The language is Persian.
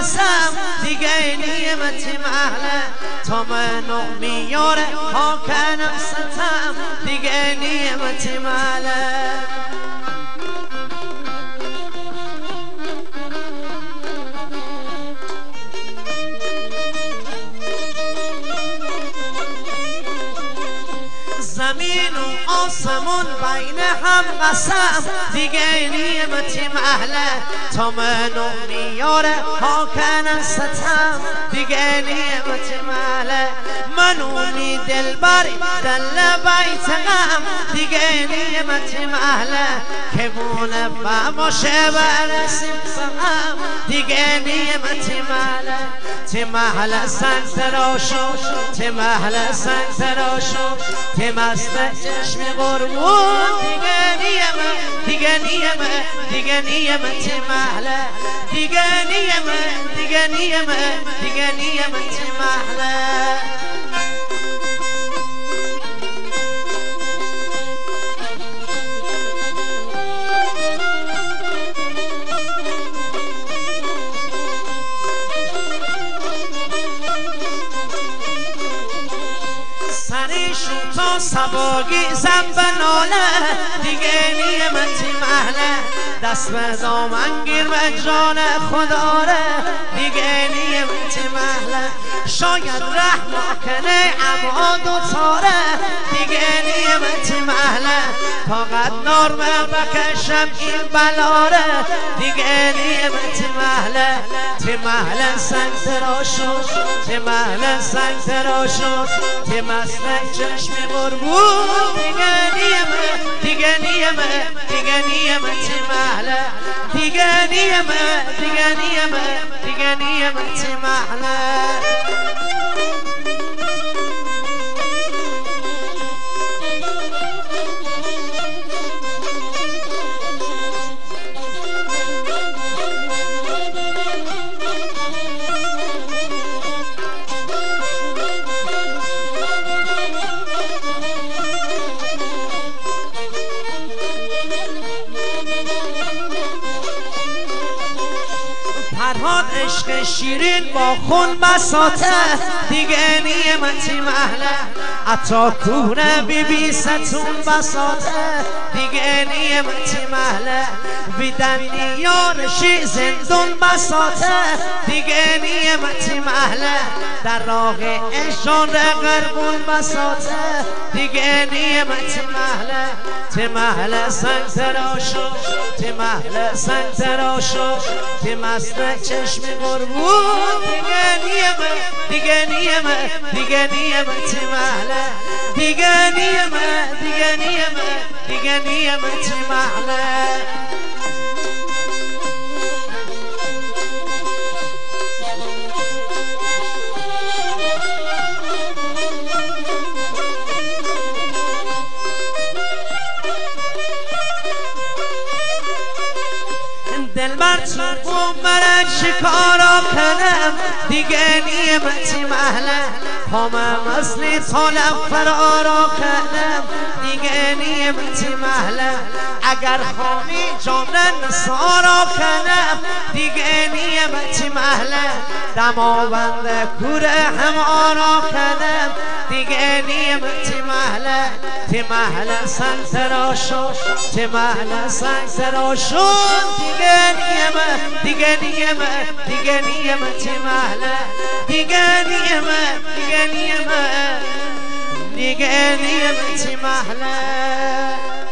قسم دیگه نیمتی محله تا منو میاره ها کنم ستم دیگه نیمتی محله زمین و آسمون بین هم قسم دیگه نیمتی محله تا منو میاره ها کنن ستم دیگه نیمتی محله منو می دلبری دل بیت غم دیگه نیمتی محله که مونه باشه برسیم سقم دیگه نیمتی محله تی محله سنگ تراشو تی محله سنگ تراشو تی مست چشم قربون دیگه نیمه تی محله دیگه نیمه تی محله تا سباگی زن به ناله دیگه نیمتی محله دست به دامن گیر به جان خدا ره دیگه نیمتی محله شاید رحم کنه اما دوتاره دیگه نیمتی محله طاقت نرمه بکشم این بلاره دیگه نیمتی محله تی محله سنگ تراشو تی محله سنگ تراشو تی مسلک چشم قربون دیگه نیمه تی محله دیگه نیمه تی محله فرهاد عشق شیرین با خون بساته دیگه نیمتی محله عطا کونه بی ستون بساته دیگه نیمتی محله بیدن یارشی زندون بساته دیگه نیمتی محله در راه اشان قربون بساته دیگه نیمتی محله تی محله سنگ تراشو تی محله سنگ تراشو تی مسلک چشم قربون دیگه نیمه تی محله دیگه نیمه تی محله دلبر تو مرد شکارا کنم دیگه نیمتی محله پامم اصلی طالب فرارا کنم دیگه نیمتی محله اگر خواهی جان نسارا کنم دیگه نیمتی محله دماوند کوره هم آرا کنم دیگه نیمتی محله تی محله سنگ تراشو تی محله سنگ تراشو دیگه نیمه تی محله دیگه نیمه تی محله